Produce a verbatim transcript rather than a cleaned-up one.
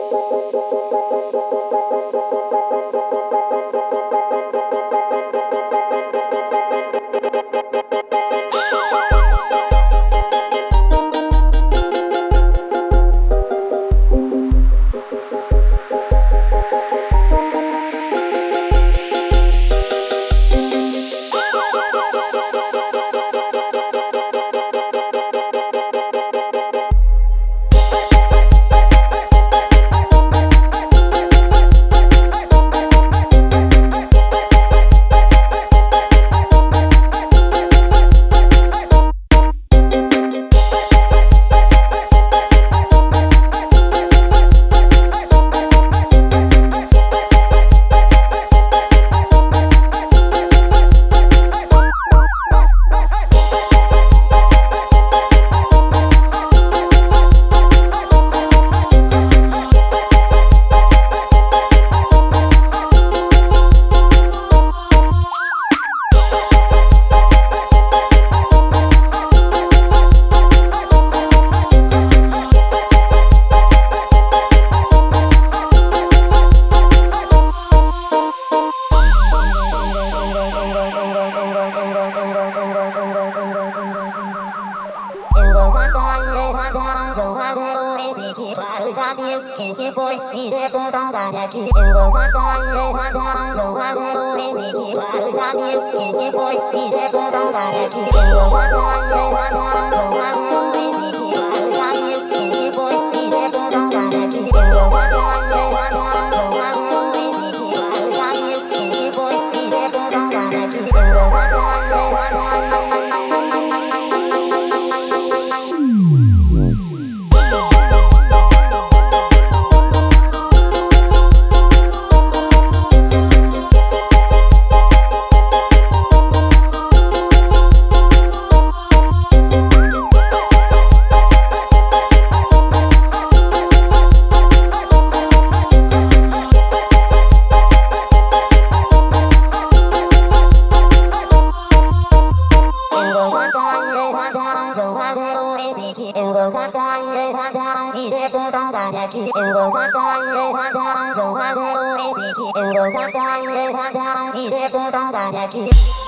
天蝎foi你的手上大家去，因为我在你花花手花的路里比起花的下面，天蝎foi你的手上大家去，因为我在你花花手花的路里比起花的下面，天蝎foi你的手上大家去，因为我在你花花手花的路里比起花的下面，天蝎foi你的手上大家去，因为我在你花花。因为我在你花花你的手上大家去，因为我在你花花手花的路里比起，因为我在你花花你的手上大家去。